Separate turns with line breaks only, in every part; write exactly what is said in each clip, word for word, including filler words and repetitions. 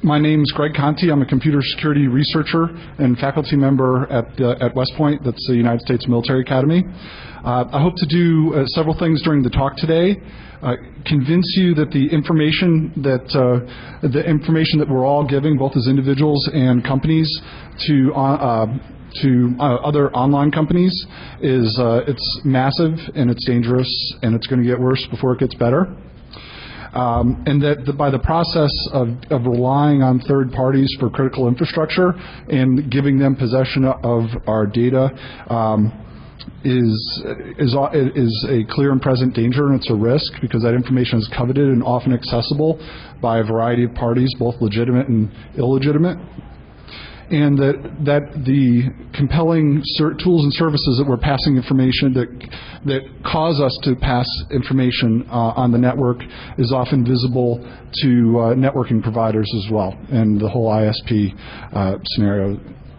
My name's Greg Conti. I'm a computer security researcher and faculty member at, uh, at West Point. That's the United States Military Academy. Uh, I hope to do uh, several things during the talk today. Uh, convince you that the information that uh, the information that we're all giving, both as individuals and companies, to uh, to uh, other online companies, is uh, it's massive and it's dangerous and it's going to get worse before it gets better. Um, and that the, by the process of, of relying on third parties for critical infrastructure and giving them possession of our data um, is, is, is a clear and present danger, and it's a risk because that information is coveted and often accessible by a variety of parties, both legitimate and illegitimate. And that, that the compelling tools and services that we're passing information that, that cause us to pass information uh, on the network is often visible to uh, networking providers as well, and the whole I S P uh, scenario.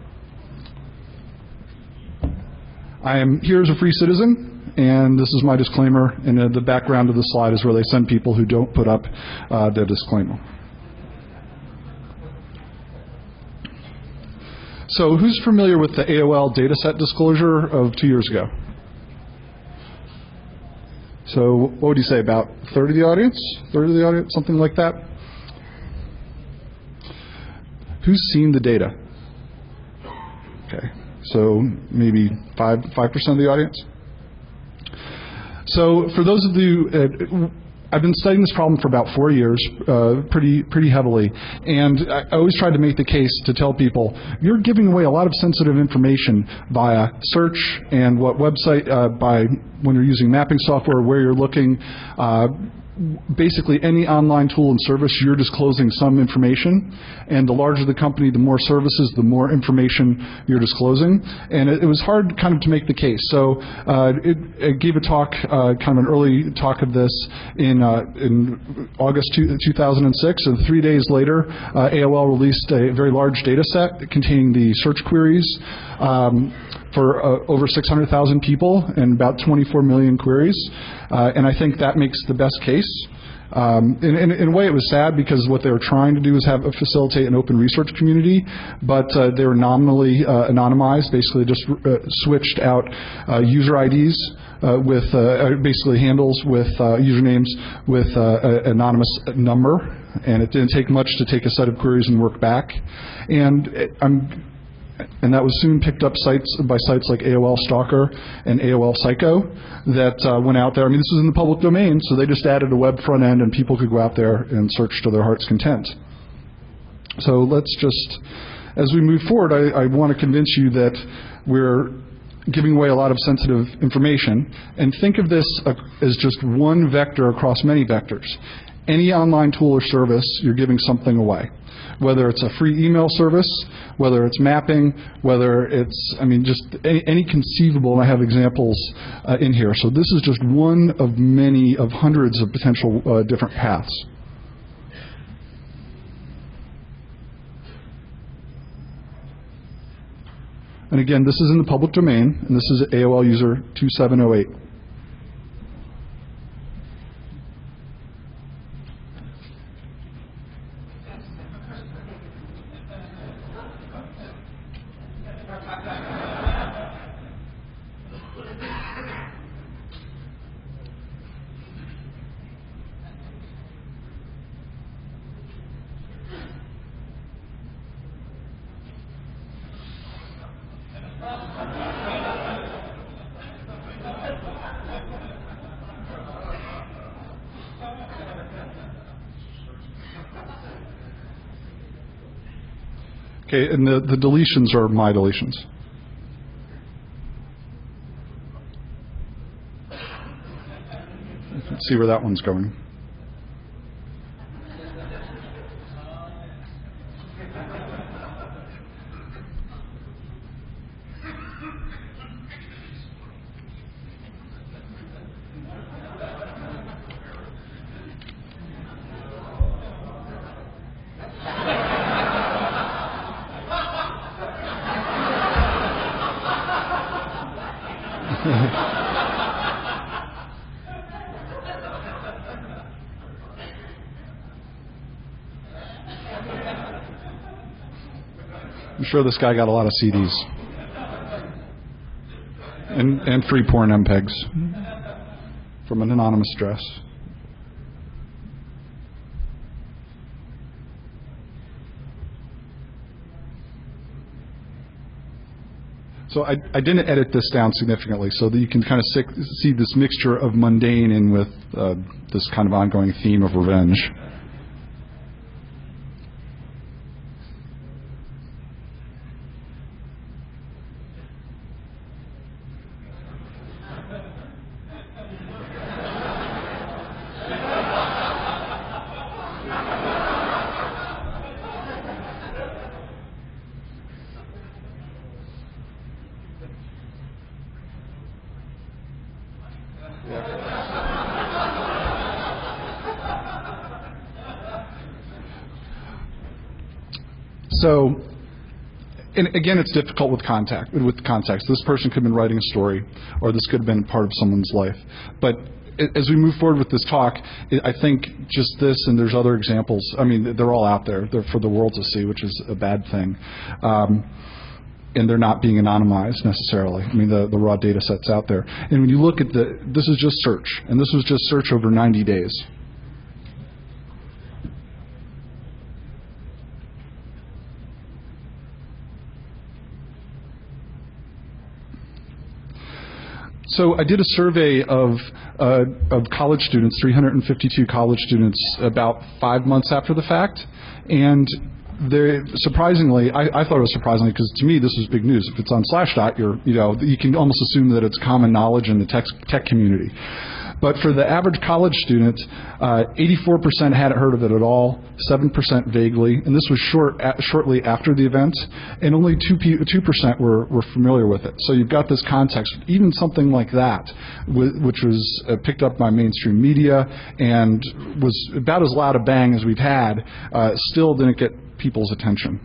I am here as a free citizen, and this is my disclaimer, and uh, the background of the slide is where they send people who don't put up uh, their disclaimer. So who's familiar with the A O L dataset disclosure of two years ago? So what would you say, about a third of the audience? Third of the audience, something like that? Who's seen the data? Okay, so maybe five five percent of the audience. So for those of you, uh, I've been studying this problem for about four years, uh, pretty pretty heavily, and I always tried to make the case to tell people, you're giving away a lot of sensitive information via search and what website, uh, by when you're using mapping software, where you're looking. Uh, basically any online tool and service, you're disclosing some information, and the larger the company, the more services, the more information you're disclosing. And it, it was hard kind of to make the case. So uh, it, it gave a talk, uh, kind of an early talk of this in, uh, in August two thousand six, and three days later, uh, A O L released a very large data set containing the search queries um, for uh, over six hundred thousand people and about twenty-four million queries. Uh, and I think that makes the best case. Um, in, in, in a way, it was sad because what they were trying to do is have a facilitate an open research community, but uh, they were nominally uh, anonymized, basically just uh, switched out uh, user I Ds uh, with uh, basically handles with uh, usernames with uh, an anonymous number, and it didn't take much to take a set of queries and work back. And it, I'm And that was soon picked up sites by sites like A O L Stalker and A O L Psycho that uh, went out there. I mean, this was in the public domain, so they just added a web front end, and people could go out there and search to their heart's content. So let's just, as we move forward, I, I want to convince you that we're giving away a lot of sensitive information, and think of this uh, as just one vector across many vectors. Any online tool or service, you're giving something away. Whether it's a free email service, whether it's mapping, whether it's, I mean, just any, any conceivable, and I have examples uh, in here. So this is just one of many, of hundreds of potential uh, different paths. And again, this is in the public domain, and this is A O L user two seven zero eight. Okay, and the, the deletions are my deletions. Let's see where that one's going. I'm sure this guy got a lot of C Ds. And, and free porn M P E Gs from an anonymous address. So I, I didn't edit this down significantly so that you can kind of see this mixture of mundane in with uh, this kind of ongoing theme of revenge. So, and again, it's difficult with contact, with context. This person could have been writing a story, or this could have been part of someone's life. But as we move forward with this talk, I think just this, and there's other examples. I mean, they're all out there. They're for the world to see, which is a bad thing. Um, and they're not being anonymized necessarily. I mean, the, the raw data set's out there. And when you look at the, this is just search, and this was just search over ninety days. So I did a survey of uh, of college students, three hundred fifty-two college students, about five months after the fact, and they surprisingly, I, I thought it was surprisingly because to me this was big news. If it's on Slashdot, you're you know you can almost assume that it's common knowledge in the tech tech community. But for the average college student, uh, eighty-four percent hadn't heard of it at all, seven percent vaguely, and this was short, at, shortly after the event, and only two percent were, were familiar with it. So you've got this context. Even something like that, which was uh, picked up by mainstream media and was about as loud a bang as we've had, uh, still didn't get people's attention.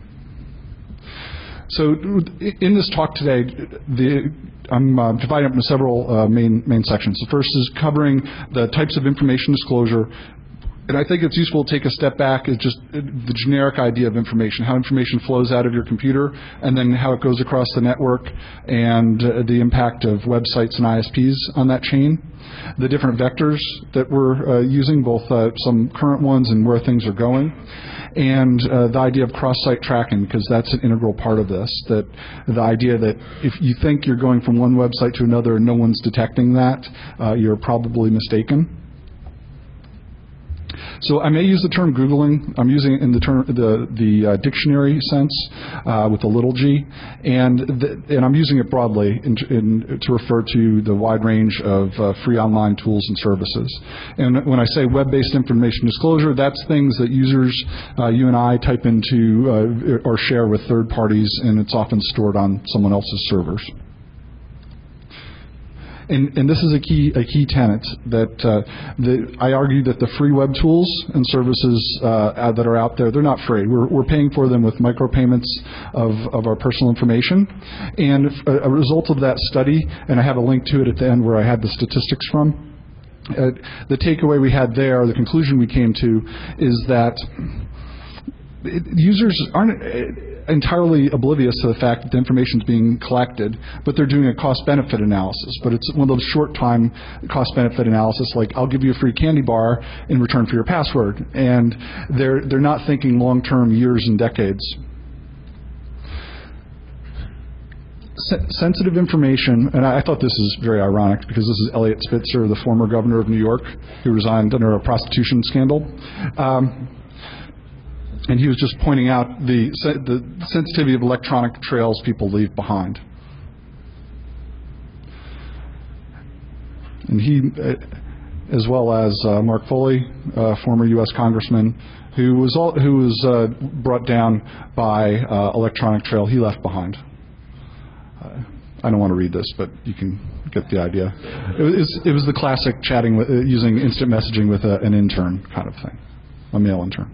So in this talk today, the, I'm uh, dividing up into several uh, main, main sections. The first is covering the types of information disclosure. And I think it's useful to take a step back at just the generic idea of information, how information flows out of your computer, and then how it goes across the network, and uh, the impact of websites and I S Ps on that chain. The different vectors that we're uh, using, both uh, some current ones and where things are going. And uh, the idea of cross-site tracking, because that's an integral part of this, that the idea that if you think you're going from one website to another and no one's detecting that, uh, you're probably mistaken. So I may use the term Googling. I'm using it in the term the the uh, dictionary sense uh, with a little g, and the, and I'm using it broadly in, in, to refer to the wide range of uh, free online tools and services. And when I say web-based information disclosure, that's things that users, uh, you and I, type into uh, or share with third parties, and it's often stored on someone else's servers. And, and this is a key a key tenet that uh, the, I argue that the free web tools and services uh, that are out there, they're not free. We're, we're paying for them with micropayments of, of our personal information. And a, a result of that study, and I have a link to it at the end where I had the statistics from, uh, the takeaway we had there, the conclusion we came to, is that it, users aren't entirely oblivious to the fact that the information is being collected, but they're doing a cost-benefit analysis. But it's one of those short-time cost-benefit analysis, like I'll give you a free candy bar in return for your password, and they're they're not thinking long-term, years and decades. Sensitive information, and I thought this is very ironic because this is Eliot Spitzer, the former governor of New York, who resigned under a prostitution scandal. Um, And he was just pointing out the, the sensitivity of electronic trails people leave behind. And he, as well as uh, Mark Foley, uh, former U S congressman, who was all, who was uh, brought down by uh, electronic trail he left behind. Uh, I don't want to read this, but you can get the idea. It was, it was the classic chatting with, uh, using instant messaging with a, an intern kind of thing, a male intern.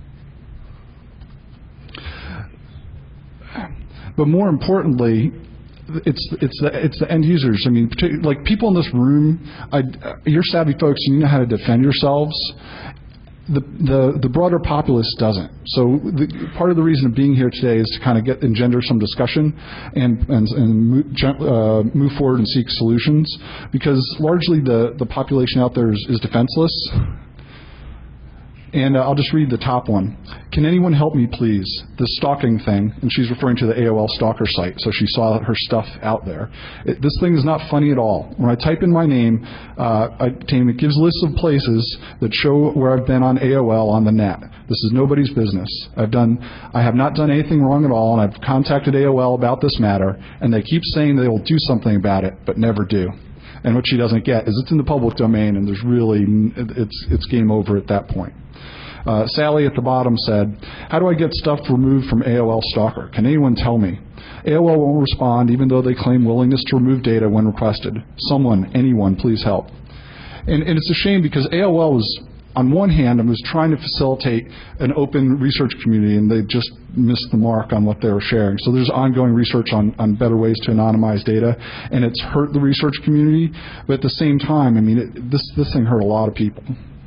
But more importantly, it's it's the it's the end users. I mean, like people in this room, I, you're savvy folks, and you know how to defend yourselves. The, the, the broader populace doesn't. So the, part of the reason of being here today is to kind of get engender some discussion and, and, and move, uh, move forward and seek solutions, because largely the, the population out there is, is defenseless. And uh, I'll just read the top one. Can anyone help me, please? The stalking thing, and she's referring to the A O L stalker site, so she saw her stuff out there. It, this thing is not funny at all. When I type in my name, uh, I, it gives lists of places that show where I've been on A O L on the net. This is nobody's business. I've done, I have not done anything wrong at all, and I've contacted A O L about this matter, and they keep saying they will do something about it, but never do. And what she doesn't get is it's in the public domain, and there's really, it's, it's game over at that point. Uh, Sally at the bottom said, how do I get stuff removed from A O L Stalker? Can anyone tell me? A O L won't respond even though they claim willingness to remove data when requested. Someone, anyone, please help. And, and it's a shame because A O L was, on one hand, I was trying to facilitate an open research community, and they just missed the mark on what they were sharing. So there's ongoing research on, on better ways to anonymize data, and it's hurt the research community. But at the same time, I mean, it, this, this thing hurt a lot of people.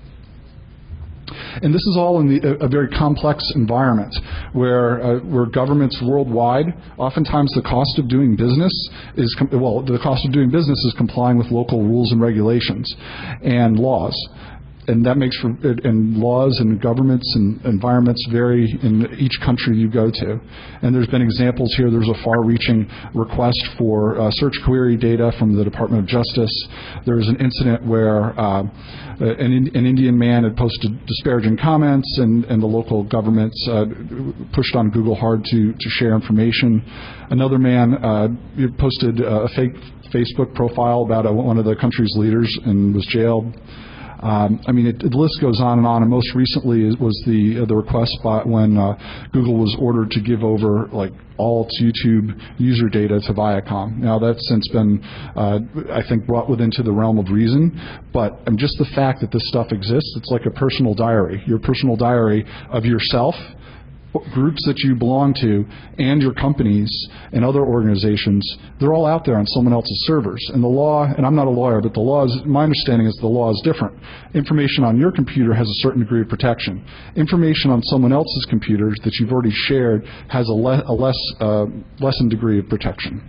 And this is all in the, a, a very complex environment where, uh, where governments worldwide, oftentimes the cost of doing business is, well, the cost of doing business is complying with local rules and regulations and laws. And that makes for, and laws and governments and environments vary in each country you go to. And there's been examples here. There's a far-reaching request for uh, search query data from the Department of Justice. There was an incident where uh, an, an Indian man had posted disparaging comments, and, and the local governments uh, pushed on Google hard to, to share information. Another man uh, posted a fake Facebook profile about a, one of the country's leaders and was jailed. Um, I mean, it, the list goes on and on. And most recently was the uh, the request by when uh, Google was ordered to give over like all its YouTube user data to Viacom. Now that's since been, uh, I think, brought within to the realm of reason. But um, just the fact that this stuff exists, it's like a personal diary. Your personal diary of yourself, groups that you belong to, and your companies and other organizations, they're all out there on someone else's servers. And the law, and I'm not a lawyer, but the law is, my understanding is the law is different. Information on your computer has a certain degree of protection. Information on someone else's computers that you've already shared has a, le a less uh, lessened degree of protection.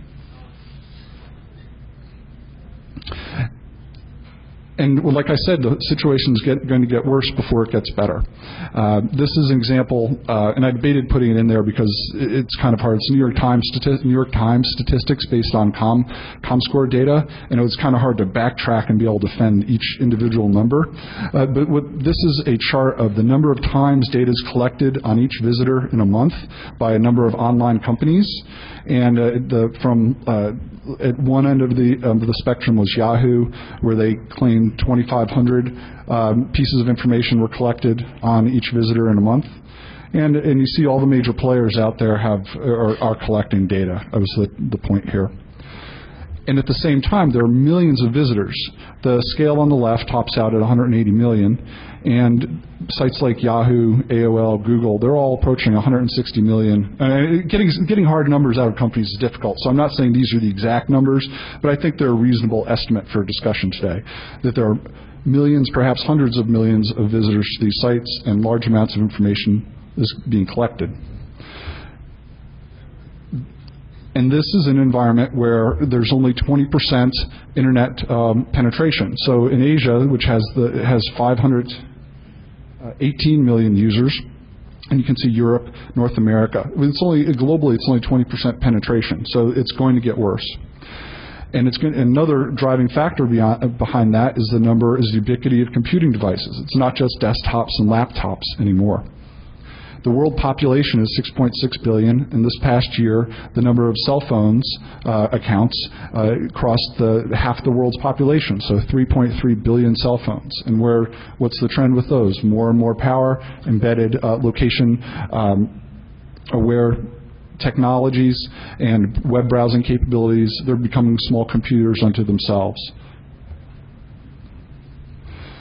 And like I said, the situation is going to get worse before it gets better. Uh, this is an example, uh, and I debated putting it in there because it's kind of hard. It's New York Times, New York Times statistics based on Com, ComScore data, and it was kind of hard to backtrack and be able to defend each individual number. Uh, but what, this is a chart of the number of times data is collected on each visitor in a month by a number of online companies. And uh, the, from uh, at one end of the, um, the spectrum was Yahoo, where they claimed twenty-five hundred um, pieces of information were collected on each visitor in a month. And, and you see all the major players out there have are, are collecting data. That was the, the point here. And at the same time, there are millions of visitors. The scale on the left tops out at one hundred eighty million, and sites like Yahoo, A O L, Google, they're all approaching one hundred sixty million. Uh, getting, getting hard numbers out of companies is difficult, so I'm not saying these are the exact numbers, but I think they're a reasonable estimate for discussion today, that there are millions, perhaps hundreds of millions of visitors to these sites, and large amounts of information is being collected. And this is an environment where there's only twenty percent internet um, penetration. So in Asia, which has the has five hundred eighteen million users, and you can see Europe, North America. It's only globally, it's only twenty percent penetration. So it's going to get worse. And it's going, another driving factor beyond, behind that is the number is the ubiquity of computing devices. It's not just desktops and laptops anymore. The world population is six point six billion, and this past year, the number of cell phones uh, accounts uh, crossed the half the world's population, so three point three billion cell phones. And where, what's the trend with those? More and more power, embedded uh, location um, aware technologies, and web browsing capabilities. They're becoming small computers unto themselves.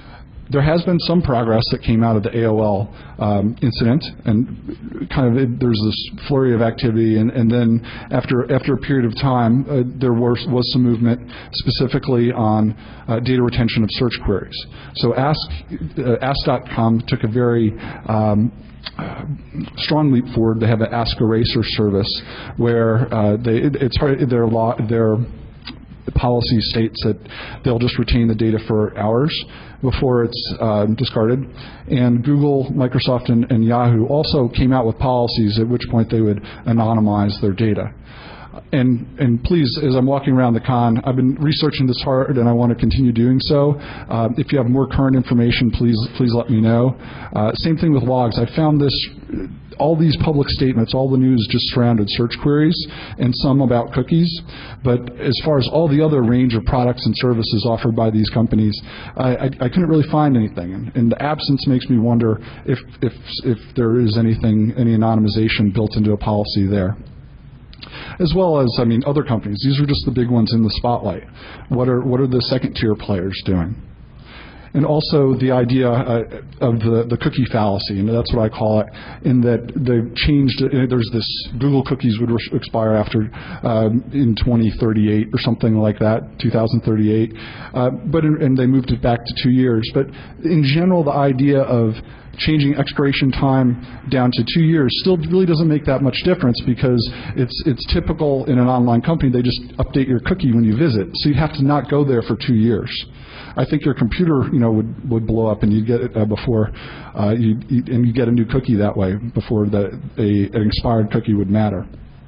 there has been some progress that came out of the A O L um, incident, and kind of it, there's this flurry of activity, and, and then after after a period of time, uh, there was, was some movement specifically on uh, data retention of search queries. So Ask uh, Ask dot com took a very um, Uh, strong leap forward. They have an Ask Eraser service where uh, they it, it's hard, their law their policy states that they'll just retain the data for hours before it's uh, discarded. And Google, Microsoft, and, and Yahoo also came out with policies at which point they would anonymize their data. And, and please, as I'm walking around the con, I've been researching this hard, and I want to continue doing so. Uh, if you have more current information, please please let me know. Uh, same thing with logs. I found this, all these public statements, all the news just surrounded search queries, and some about cookies. But as far as all the other range of products and services offered by these companies, I, I, I couldn't really find anything. And, and the absence makes me wonder if, if, if there is anything, any anonymization built into a policy there. As well as, I mean, other companies. These are just the big ones in the spotlight. What are what are the second-tier players doing? And also the idea uh, of the, the cookie fallacy, and that's what I call it, in that they've changed, uh, there's this, Google cookies would expire after um, in twenty thirty-eight or something like that, two thousand thirty-eight, uh, but in, and they moved it back to two years. But in general, the idea of changing expiration time down to two years still really doesn't make that much difference, because it's it's typical in an online company. They just update your cookie when you visit, so you have to not go there for two years. I think your computer, you know, would, would blow up, and you'd get it uh, before uh, you and you get a new cookie that way before the, a, an expired cookie would matter.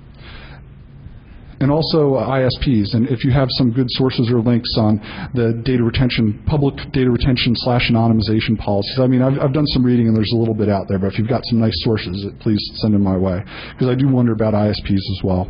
And also uh, I S Ps, and if you have some good sources or links on the data retention, public data retention slash anonymization policies. I mean, I've, I've done some reading, and there's a little bit out there, but if you've got some nice sources, please send them my way, because I do wonder about I S Ps as well.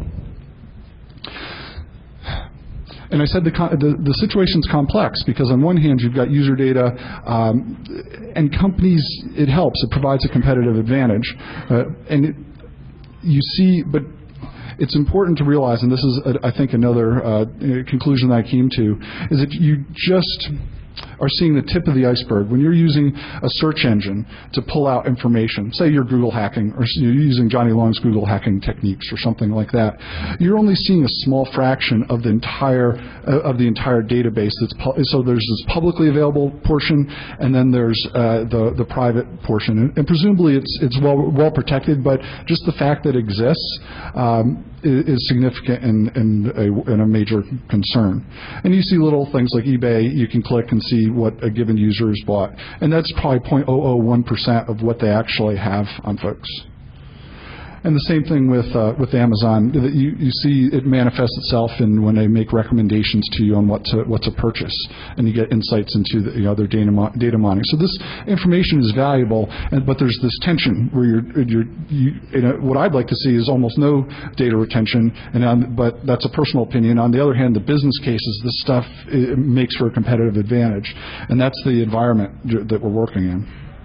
And I said the, the, the situation's complex, because on one hand you've got user data, um, and companies, it helps, it provides a competitive advantage. Uh, and it, you see, but it's important to realize, and this is, uh, I think, another uh, conclusion that I came to, is that you just are seeing the tip of the iceberg. When you're using a search engine to pull out information, say you're Google hacking, or you're using Johnny Long's Google hacking techniques or something like that, you're only seeing a small fraction of the entire uh, of the entire database. That's so there's this publicly available portion, and then there's uh, the the private portion, and, and presumably it's it's well well protected. But just the fact that it exists um, is, is significant and and a, and a major concern. And you see little things like eBay. You can click and see what a given user has bought, and that's probably zero point zero zero one percent of what they actually have on folks. And the same thing with uh, with Amazon. You, you see it manifests itself in when they make recommendations to you on what to what to purchase, and you get insights into the, you know, their data mo data mining. So this information is valuable, and, but there's this tension where you're, you're you, you know, what I'd like to see is almost no data retention, and on, but that's a personal opinion. On the other hand, the business cases, this stuff it makes for a competitive advantage, and that's the environment that we're working in.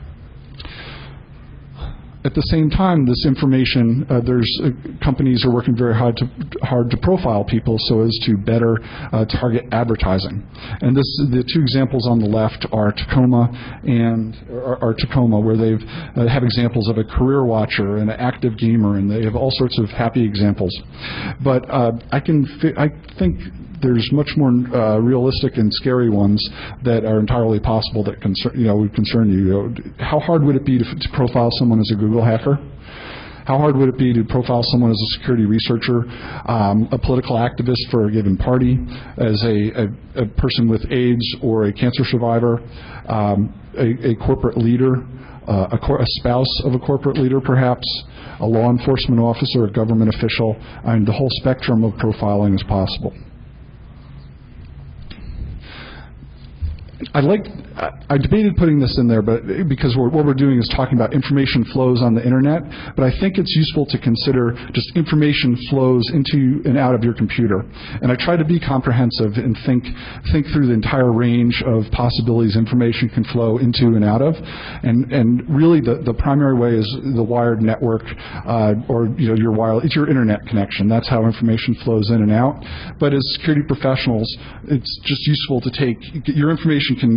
At the same time, this information, uh, there's uh, companies are working very hard to hard to profile people so as to better uh, target advertising. And this, the two examples on the left are Tacoma and are, are Tacoma, where they've uh, have examples of a career watcher and an active gamer, and they have all sorts of happy examples. But uh, I can fi I think there's much more uh, realistic and scary ones that are entirely possible that concern, you know, would concern you. You know, how hard would it be to, to profile someone as a Google hacker? How hard would it be to profile someone as a security researcher, um, a political activist for a given party, as a, a, a person with AIDS or a cancer survivor, um, a, a corporate leader, uh, a, cor a spouse of a corporate leader perhaps, a law enforcement officer, a government official? I mean, the whole spectrum of profiling is possible. I like. I debated putting this in there, but because we're, what we're doing is talking about information flows on the internet. But I think it's useful to consider just information flows into and out of your computer. And I try to be comprehensive and think think through the entire range of possibilities information can flow into and out of. And and really, the the primary way is the wired network, uh, or you know your wireless. It's your internet connection. That's how information flows in and out. But as security professionals, it's just useful to take your information can leave your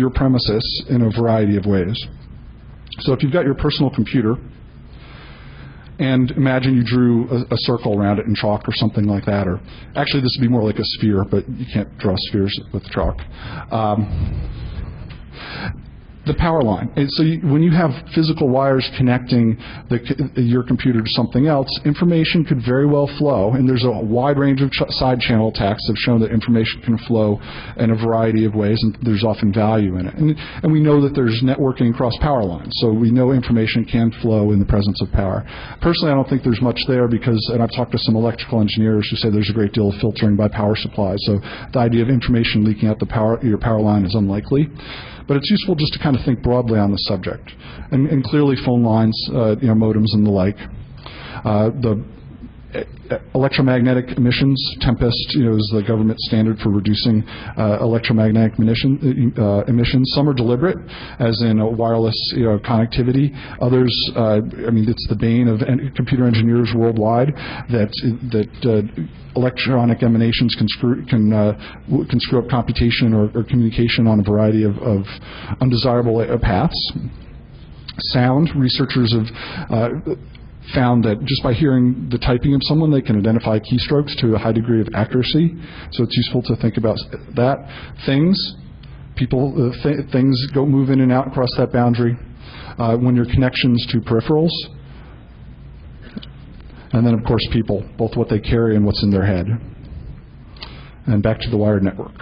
your premises in a variety of ways. So if you've got your personal computer, and imagine you drew a, a circle around it in chalk or something like that, or actually this would be more like a sphere, but you can't draw spheres with chalk. Um, the power line. And so you, when you have physical wires connecting the, your computer to something else, information could very well flow, and there's a wide range of ch side channel attacks that have shown that information can flow in a variety of ways, and there's often value in it. And, and we know that there's networking across power lines, so we know information can flow in the presence of power. Personally, I don't think there's much there because, and I've talked to some electrical engineers who say there's a great deal of filtering by power supplies, so the idea of information leaking out the power, your power line is unlikely. But it's useful just to kind of think broadly on the subject. And, and clearly phone lines, uh, you know, modems and the like. Uh, the electromagnetic emissions, Tempest, you know, is the government standard for reducing uh, electromagnetic emission, uh, emissions. Some are deliberate, as in a wireless, you know, connectivity. Others, uh, I mean, it's the bane of en computer engineers worldwide that that uh, electronic emanations can screw can uh, can screw up computation or, or communication on a variety of, of undesirable paths. Sound, researchers have uh, found that just by hearing the typing of someone, they can identify keystrokes to a high degree of accuracy. So it's useful to think about that. Things, people, uh, th things go move in and out across that boundary. Uh, when your connections to peripherals, and then of course people, both what they carry and what's in their head. And back to the wired network.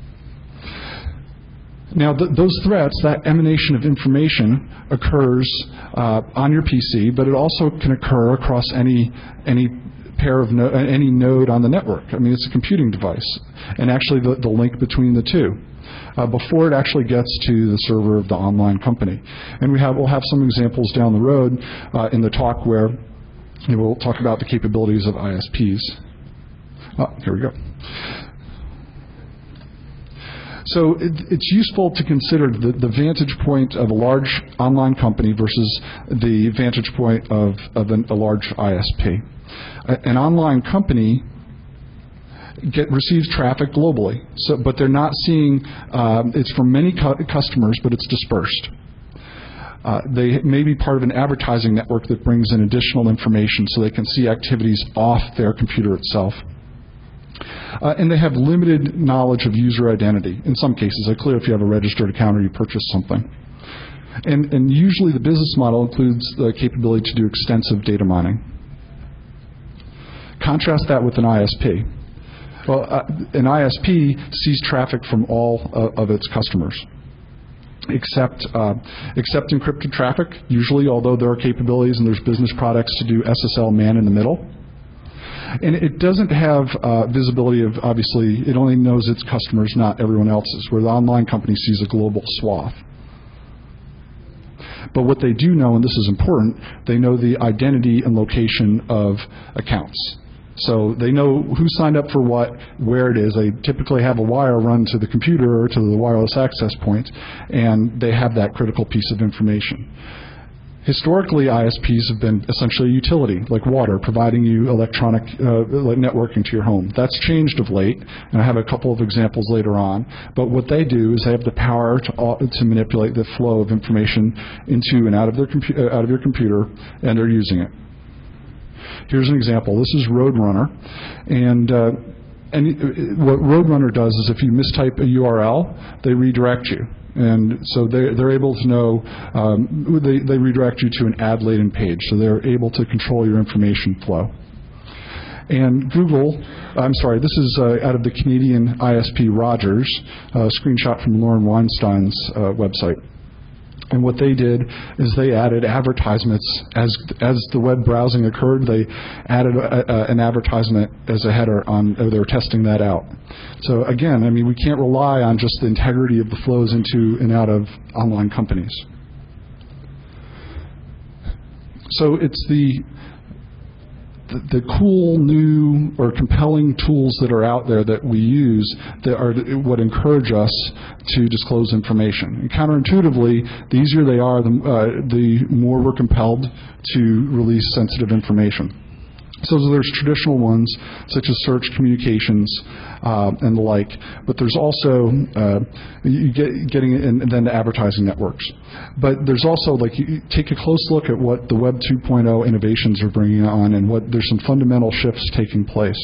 Now, th those threats, that emanation of information occurs uh, on your P C, but it also can occur across any any pair of no any node on the network. I mean, it's a computing device, and actually the, the link between the two uh, before it actually gets to the server of the online company. And we have we'll have some examples down the road uh, in the talk where you know, we'll talk about the capabilities of I S Ps. Oh, here we go. So it, it's useful to consider the, the vantage point of a large online company versus the vantage point of, of an, a large I S P. A, an online company get, receives traffic globally, so, but they're not seeing, um, it's from many cu customers, but it's dispersed. Uh, they may be part of an advertising network that brings in additional information so they can see activities off their computer itself. Uh, and they have limited knowledge of user identity. In some cases, it's clear if you have a registered account or you purchase something. And, and usually the business model includes the capability to do extensive data mining. Contrast that with an I S P. Well, uh, an I S P sees traffic from all uh, of its customers, except, uh, except encrypted traffic, usually, although there are capabilities and there's business products to do S S L man in the middle. And it doesn't have uh, visibility of, obviously, it only knows its customers, not everyone else's, where the online company sees a global swath. But what they do know, and this is important, they know the identity and location of accounts. So they know who signed up for what, where it is. They typically have a wire run to the computer or to the wireless access point, and they have that critical piece of information. Historically, I S Ps have been essentially a utility, like water, providing you electronic uh, networking to your home. That's changed of late, and I have a couple of examples later on. But what they do is they have the power to, uh, to manipulate the flow of information into and out of, their compu uh, out of your computer, and they're using it. Here's an example. This is Roadrunner, and uh, and what Roadrunner does is if you mistype a U R L, they redirect you. And so they're, they're able to know, um, they, they redirect you to an ad-laden page, so they're able to control your information flow. And Google, I'm sorry, this is uh, out of the Canadian I S P Rogers, a screenshot from Lauren Weinstein's uh, website. And what they did is they added advertisements. As, as the web browsing occurred, they added a, a, an advertisement as a header on, they were testing that out. So again, I mean, we can't rely on just the integrity of the flows into and out of online companies. So it's the The, the cool, new, or compelling tools that are out there that we use that are what encourage us to disclose information. And counterintuitively, the easier they are, the, uh, the more we're compelled to release sensitive information. So there's traditional ones such as search, communications, uh, and the like, but there's also uh, you get, getting in, and then the advertising networks. But there's also, like, you take a close look at what the Web two point oh innovations are bringing on, and what there's some fundamental shifts taking place.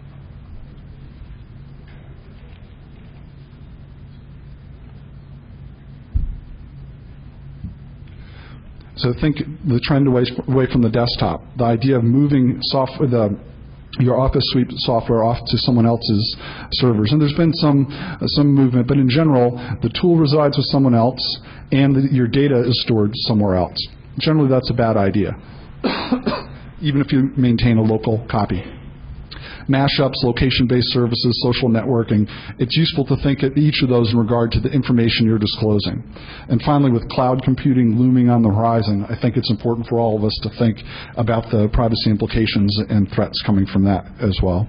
So think the trend away, away from the desktop, the idea of moving software, the, your Office Suite software off to someone else's servers. And there's been some, uh, some movement, but in general, the tool resides with someone else, and the, your data is stored somewhere else. Generally, that's a bad idea, even if you maintain a local copy. Mashups, location-based services, social networking, it's useful to think of each of those in regard to the information you're disclosing. And finally, with cloud computing looming on the horizon, I think it's important for all of us to think about the privacy implications and threats coming from that as well.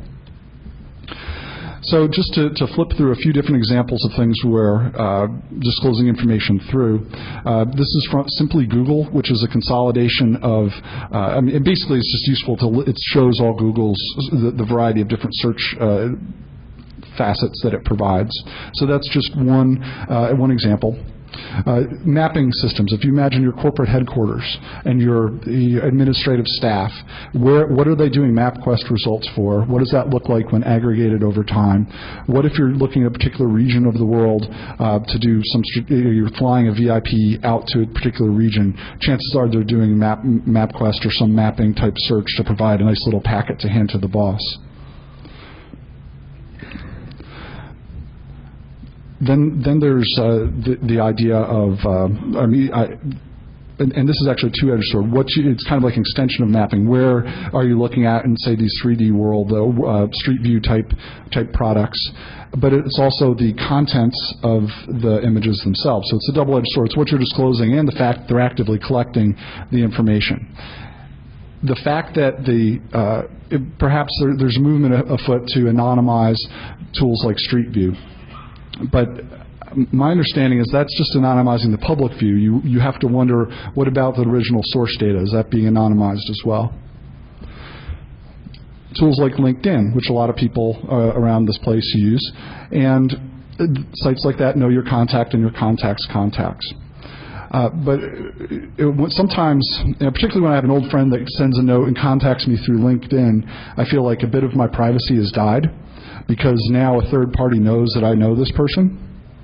So just to, to flip through a few different examples of things we're uh, disclosing information through. Uh, this is from simply Google, which is a consolidation of, uh, I mean, it basically it's just useful to, it shows all Google's, the, the variety of different search uh, facets that it provides. So that's just one, uh, one example. Uh, mapping systems. If you imagine your corporate headquarters and your, your administrative staff, where, what are they doing MapQuest results for? What does that look like when aggregated over time? What if you're looking at a particular region of the world uh, to do some, you're flying a V I P out to a particular region, chances are they're doing map, MapQuest or some mapping type search to provide a nice little packet to hand to the boss. Then, then there's uh, the, the idea of, uh, I mean, I, and, and this is actually a two-edged sword. What you, it's kind of like an extension of mapping. Where are you looking at in, say, these three D world, uh, Street View type type products? But it's also the contents of the images themselves. So it's a double-edged sword. It's what you're disclosing and the fact they're actively collecting the information. The fact that the uh, it, perhaps there, there's a movement afoot to anonymize tools like Street View. But my understanding is that's just anonymizing the public view. You, you have to wonder, what about the original source data? Is that being anonymized as well? Tools like LinkedIn, which a lot of people uh, around this place use, and sites like that know your contact and your contact's contacts. Uh, but it, it, sometimes, you know, particularly when I have an old friend that sends a note and contacts me through LinkedIn, I feel like a bit of my privacy has died, because now a third party knows that I know this person.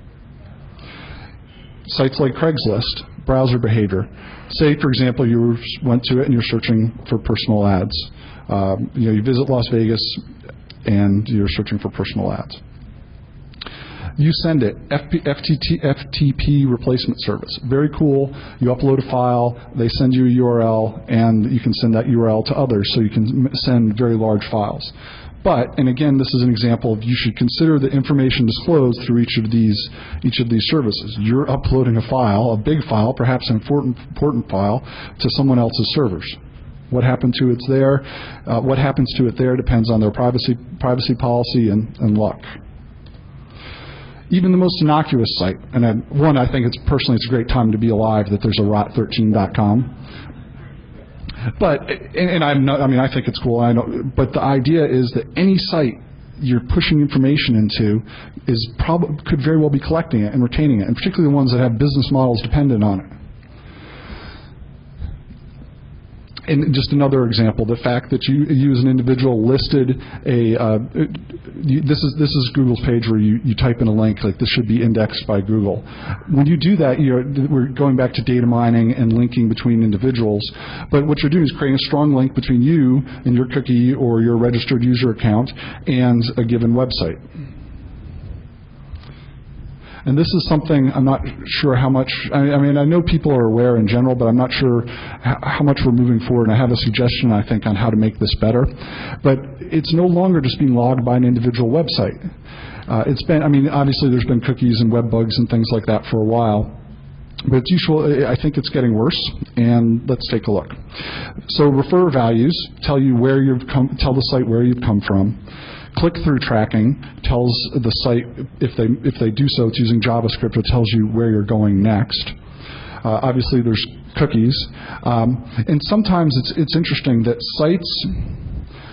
Sites like Craigslist, browser behavior. Say, for example, you went to it and you're searching for personal ads. Um, you know, you visit Las Vegas and you're searching for personal ads. You send it, F T P replacement service. Very cool. You upload a file, they send you a U R L, and you can send that U R L to others, so you can send very large files. But, and again, this is an example of you should consider the information disclosed through each of these each of these services. You're uploading a file, a big file, perhaps an important important file, to someone else's servers. What happened to it there? Uh, what happens to it there depends on their privacy privacy policy and, and luck. Even the most innocuous site, and I, one, I think it's personally it's a great time to be alive that there's a rot thirteen dot com. But, and, and I'm not, I mean, I think it's cool. I don't, but the idea is that any site you're pushing information into is prob- could very well be collecting it and retaining it, and particularly the ones that have business models dependent on it. And just another example, the fact that you, you as an individual listed a, uh, you, this is this is Google's page where you, you type in a link, like this should be indexed by Google. When you do that, you're, we're going back to data mining and linking between individuals, but what you're doing is creating a strong link between you and your cookie or your registered user account and a given website. And this is something I'm not sure how much, I mean, I know people are aware in general, but I'm not sure how much we're moving forward. And I have a suggestion, I think, on how to make this better. But it's no longer just being logged by an individual website. Uh, it's been, I mean, obviously there's been cookies and web bugs and things like that for a while. But it's usual, I think it's getting worse, and let's take a look. So refer values tell you where you've come, tell the site where you've come from. Click-through tracking tells the site, if they if they do so, it's using JavaScript, it tells you where you're going next. Uh, obviously, there's cookies, um, and sometimes it's it's interesting that sites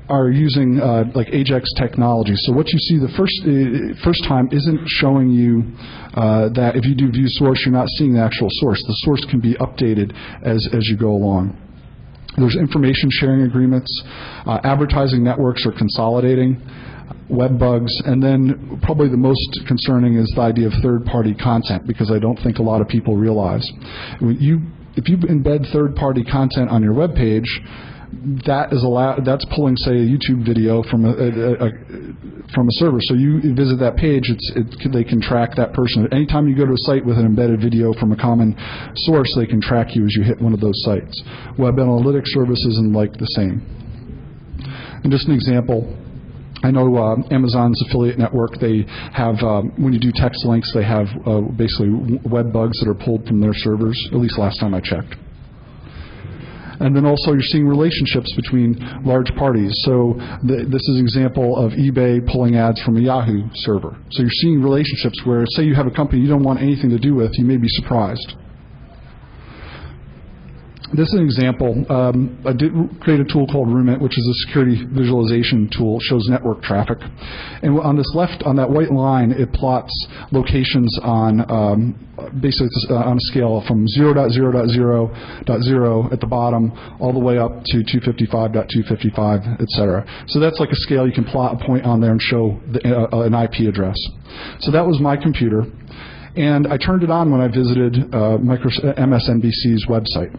are using uh, like Ajax technology. So what you see the first uh, first time isn't showing you uh, that if you do view source, you're not seeing the actual source. The source can be updated as, as you go along. There's information sharing agreements. Uh, advertising networks are consolidating. Web bugs, and then probably the most concerning is the idea of third-party content, because I don't think a lot of people realize. When you, if you embed third-party content on your web page, that is allowed. That's pulling, say, a YouTube video from a, a, a from a server. So you visit that page, it's, it, they can track that person. Anytime you go to a site with an embedded video from a common source, they can track you as you hit one of those sites. Web analytics services and like the same. And just an example. I know uh, Amazon's affiliate network, they have, um, when you do text links, they have uh, basically web bugs that are pulled from their servers, at least last time I checked. And then also you're seeing relationships between large parties. So th this is an example of eBay pulling ads from a Yahoo server. So you're seeing relationships where, say you have a company you don't want anything to do with, you may be surprised. This is an example. Um, I did create a tool called Rumit, which is a security visualization tool. It shows network traffic. And on this left, on that white line, it plots locations on um, basically uh, on a scale from zero dot zero dot zero dot zero at the bottom all the way up to two fifty-five dot two fifty-five, et cetera. So that's like a scale. You can plot a point on there and show the, uh, an I P address. So that was my computer. And I turned it on when I visited uh, M S N B C's website.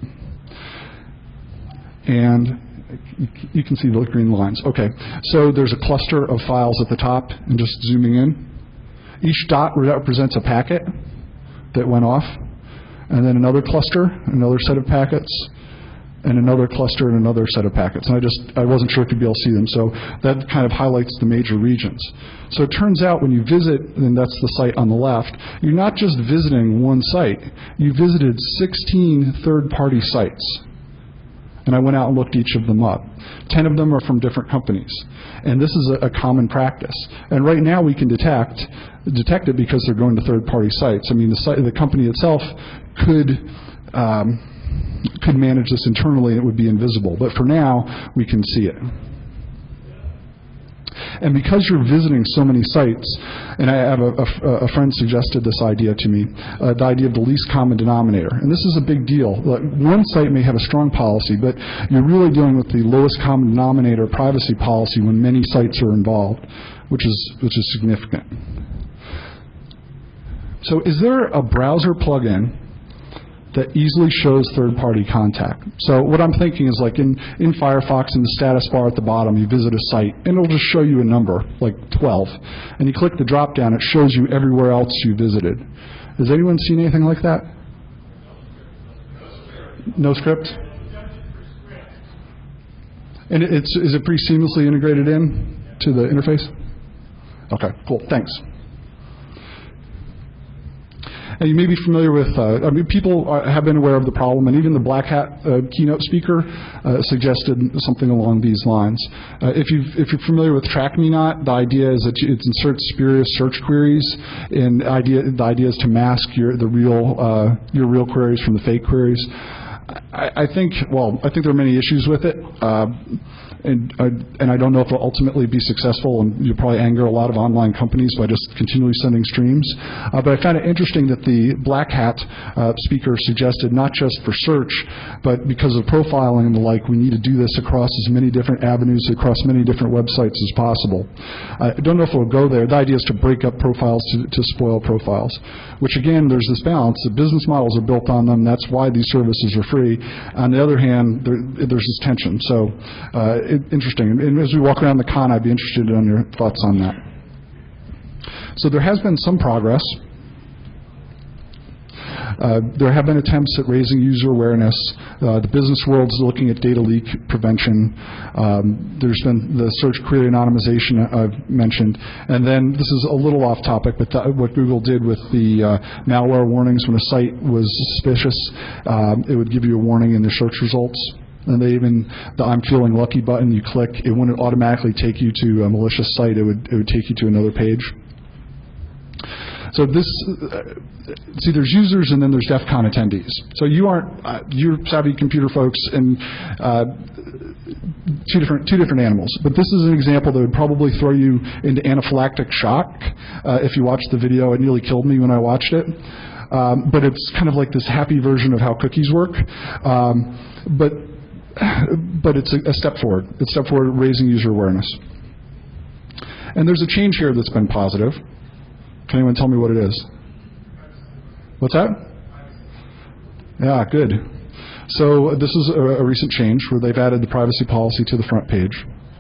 And you can see the green lines. Okay, so there's a cluster of files at the top, and just zooming in. Each dot represents a packet that went off, and then another cluster, another set of packets, and another cluster and another set of packets. And I just, I wasn't sure if you'd be able to see them, so that kind of highlights the major regions. So it turns out when you visit, and that's the site on the left, you're not just visiting one site, you visited sixteen third-party sites. And I went out and looked each of them up. Ten of them are from different companies. And this is a, a common practice. And right now we can detect detect it because they're going to third-party sites. I mean, the, site, the company itself could, um, could manage this internally and it would be invisible. But for now, we can see it. And because you're visiting so many sites, and I have a, a, a friend suggested this idea to me, uh, the idea of the least common denominator. And this is a big deal. Like, one site may have a strong policy, but you're really dealing with the lowest common denominator privacy policy when many sites are involved, which is, which is significant. So is there a browser plugin that easily shows third-party contact? So what I'm thinking is, like in, in Firefox, in the status bar at the bottom, you visit a site, and it'll just show you a number, like twelve. And you click the drop-down, it shows you everywhere else you visited. Has anyone seen anything like that? No script? And it's, is it pretty seamlessly integrated in to the interface? Okay, cool, thanks. And you may be familiar with, uh, I mean, people are, have been aware of the problem, and even the Black Hat uh, keynote speaker uh, suggested something along these lines. Uh, if, you've, if you're familiar with Track Me Not, the idea is that you, it inserts spurious search queries, and the idea, the idea is to mask your, the real, uh, your real queries from the fake queries. I, I think, well, I think there are many issues with it. Uh, And, uh, and I don't know if it'll ultimately be successful, and you'll probably anger a lot of online companies by just continually sending streams. Uh, but I found it interesting that the Black Hat uh, speaker suggested not just for search, but because of profiling and the like, we need to do this across as many different avenues, across many different websites as possible. I don't know if it'll go there. The idea is to break up profiles to, to spoil profiles, which again, there's this balance. The business models are built on them. That's why these services are free. On the other hand, there, there's this tension. So. Uh, It, interesting. And as we walk around the con, I'd be interested in your thoughts on that. So there has been some progress. Uh, there have been attempts at raising user awareness. Uh, the business world is looking at data leak prevention. Um, there's been the search query anonymization I've mentioned. And then this is a little off topic, but th what Google did with the uh, malware warnings when a site was suspicious, um, it would give you a warning in the search results. And they even, the I'm feeling lucky button, you click, it wouldn't automatically take you to a malicious site, it would, it would take you to another page. So this, uh, see, there's users and then there's DEF CON attendees. So you aren't, uh, you're savvy computer folks, and uh, two different two different animals. But this is an example that would probably throw you into anaphylactic shock uh, if you watched the video. It nearly killed me when I watched it. Um, but it's kind of like this happy version of how cookies work. Um, but but it's a, a step forward. It's a step forward raising user awareness. And there's a change here that's been positive. Can anyone tell me what it is? What's that? Yeah, good. So this is a, a recent change where they've added the privacy policy to the front page.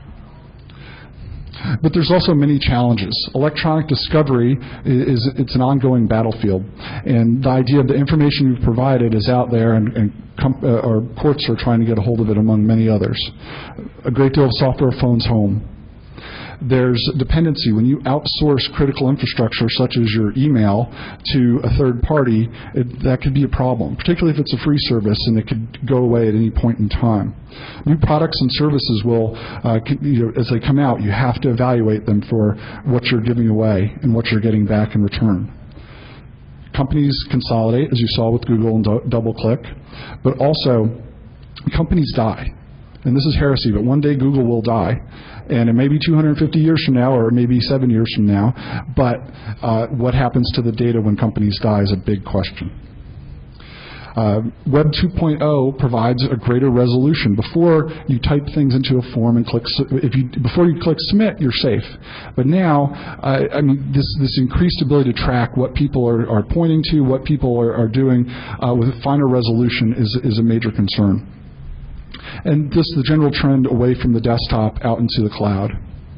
But there's also many challenges. Electronic discovery is, it's an ongoing battlefield. And the idea of the information you've provided is out there, and, and com uh, or courts are trying to get a hold of it, among many others. A great deal of software phones home. There's dependency. When you outsource critical infrastructure, such as your email, to a third party, it, that could be a problem, particularly if it's a free service and it could go away at any point in time. New products and services will, uh, you know, as they come out, you have to evaluate them for what you're giving away and what you're getting back in return. Companies consolidate, as you saw with Google and DoubleClick, but also companies die. And this is heresy, but one day Google will die. And it may be two hundred fifty years from now, or maybe seven years from now. But uh, what happens to the data when companies die is a big question. Uh, Web two point oh provides a greater resolution. Before you type things into a form and click, if you before you click submit, you're safe. But now, uh, I mean, this this increased ability to track what people are, are pointing to, what people are, are doing uh, with finer resolution is is a major concern. And just the general trend away from the desktop out into the cloud.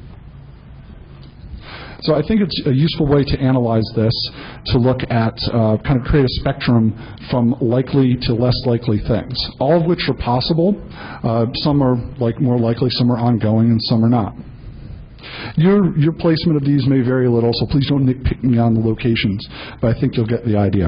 So I think it's a useful way to analyze this, to look at, uh, kind of create a spectrum from likely to less likely things, all of which are possible. Uh, some are like more likely, some are ongoing, and some are not. Your, your placement of these may vary a little, so please don't nitpick me on the locations, but I think you'll get the idea.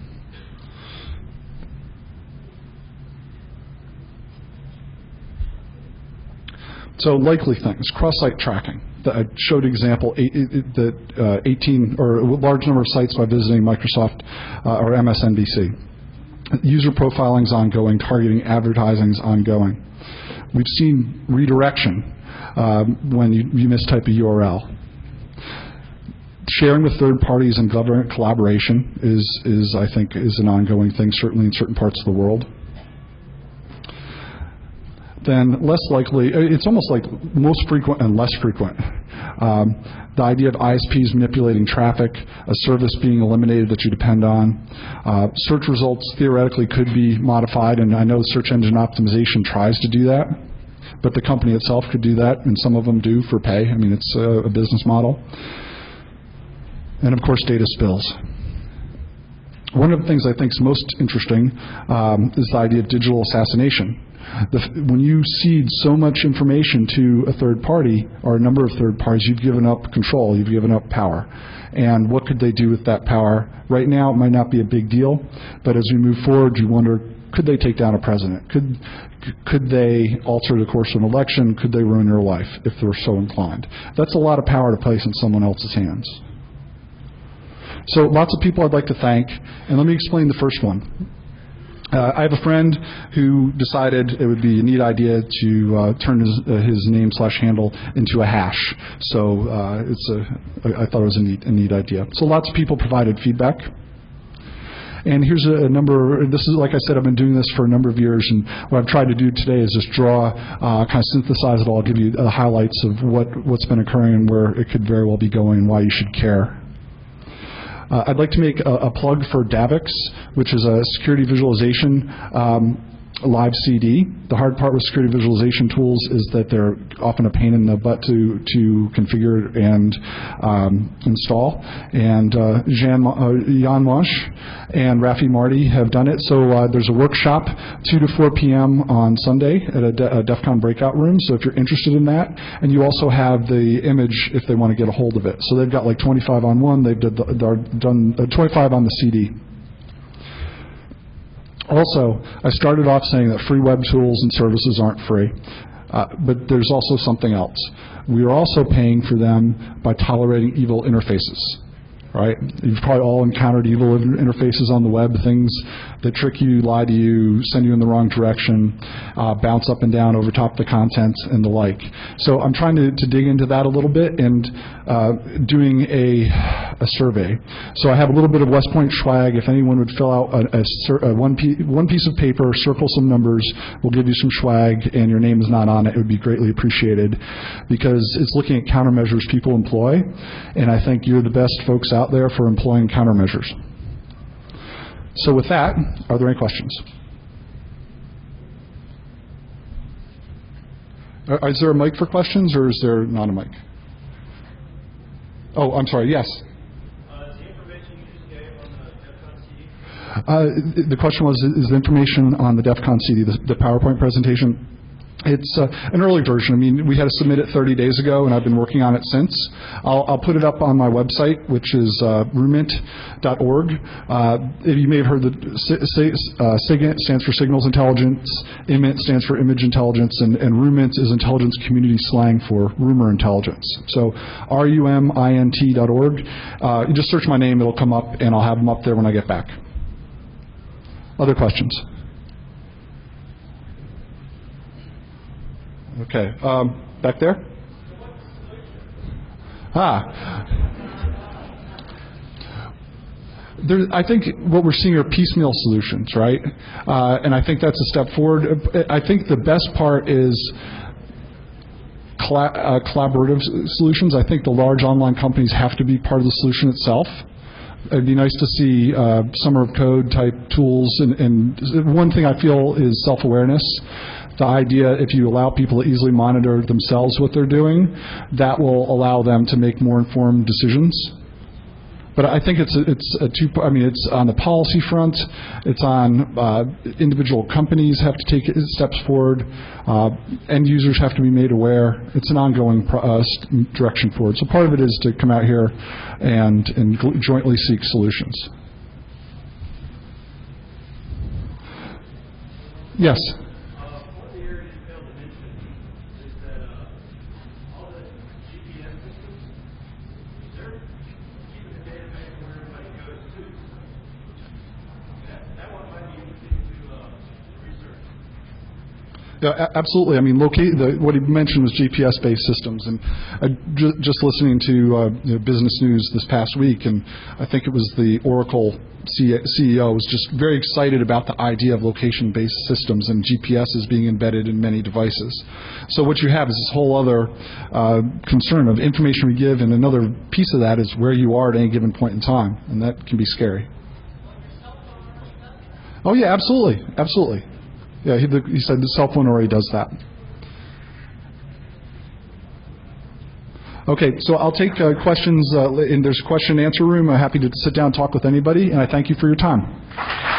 So likely things, cross-site tracking. I showed an example that uh, eighteen or a large number of sites by visiting Microsoft uh, or M S N B C. User profiling is ongoing, targeting advertising is ongoing. We've seen redirection um, when you, you mistype a U R L. Sharing with third parties and government collaboration is, is, I think, is an ongoing thing, certainly in certain parts of the world. Then less likely, it's almost like most frequent and less frequent. Um, the idea of I S Ps manipulating traffic, a service being eliminated that you depend on. Uh, search results theoretically could be modified, and I know search engine optimization tries to do that, but the company itself could do that, and some of them do for pay. I mean, it's a, a business model. And of course, data spills. One of the things I think is most interesting um, is the idea of digital assassination. The, when you cede so much information to a third party or a number of third parties, you've given up control, you've given up power. And what could they do with that power? Right now, it might not be a big deal, but as we move forward, you wonder, could they take down a president? Could, could they alter the course of an election? Could they ruin your life if they're so inclined? That's a lot of power to place in someone else's hands. So lots of people I'd like to thank, and let me explain the first one. Uh, I have a friend who decided it would be a neat idea to uh, turn his, uh, his name slash handle into a hash. So uh, it's a, I thought it was a neat, a neat idea. So lots of people provided feedback. And here's a, a number, this is, like I said, I've been doing this for a number of years, and what I've tried to do today is just draw, uh, kind of synthesize it all, give you the highlights of what, what's been occurring and where it could very well be going and why you should care. Uh, I'd like to make a, a plug for Davix, which is a security visualization um, live C D. The hard part with security visualization tools is that they're often a pain in the butt to, to configure and um, install. And uh, Jan, uh, Jan Mosh and Rafi Marty have done it. So uh, there's a workshop two to four p m on Sunday at a, De a DEF CON breakout room. So if you're interested in that, and you also have the image if they want to get a hold of it. So they've got like twenty-five on one, they've did, done uh, twenty-five on the C D. Also, I started off saying that free web tools and services aren't free, uh, but there's also something else. We are also paying for them by tolerating evil interfaces. right? You've probably all encountered evil interfaces on the web, things that trick you, lie to you, send you in the wrong direction, uh, bounce up and down over top of the content, and the like. So I'm trying to, to dig into that a little bit and uh, doing a, a survey. So I have a little bit of West Point swag. If anyone would fill out a, a, a one, piece, one piece of paper, circle some numbers, we'll give you some swag, and your name is not on it, it would be greatly appreciated, because it's looking at countermeasures people employ, and I think you're the best folks out there for employing countermeasures. So with that, are there any questions? Uh, is there a mic for questions, or is there not a mic? Oh, I'm sorry, yes.
Uh, the information you just gave on the DEF CON C D?
Uh, the question was, is the information on the DEF CON C D, the, the PowerPoint presentation? It's uh, an early version. I mean, we had to submit it thirty days ago, and I've been working on it since. I'll, I'll put it up on my website, which is uh, rumint dot org. Uh, you may have heard that uh, SIGINT stands for Signals Intelligence, IMINT stands for Image Intelligence, and, and RUMINT is intelligence community slang for rumor intelligence. So R U M I N T dot org. Uh, you just search my name, it'll come up, and I'll have them up there when I get back. Other questions? Okay, um, back there? Ah. There, I think what we're seeing are piecemeal solutions, right? Uh, and I think that's a step forward. I think the best part is colla uh, collaborative solutions. I think the large online companies have to be part of the solution itself. It'd be nice to see uh, summer of code type tools, and, and one thing I feel is self-awareness. The idea, if you allow people to easily monitor themselves what they're doing, that will allow them to make more informed decisions. But I think it's a, it's a two. I mean, it's on the policy front. It's on uh, individual companies have to take steps forward. Uh, end users have to be made aware. It's an ongoing pro uh, direction forward. So part of it is to come out here and and jointly seek solutions. Yes. Yeah, absolutely. I mean, locate, the, what he mentioned was G P S-based systems, and I ju just listening to uh, you know, Business News this past week, and I think it was the Oracle C E O was just very excited about the idea of location-based systems, and G P S is being embedded in many devices. So what you have is this whole other uh, concern of information we give, and another piece of that is where you are at any given point in time, and that can be scary. Oh yeah, absolutely, absolutely. Yeah, he, the, he said the cell phone already does that. Okay, so I'll take uh, questions, uh, and there's a question and answer room. I'm happy to sit down and talk with anybody, and I thank you for your time.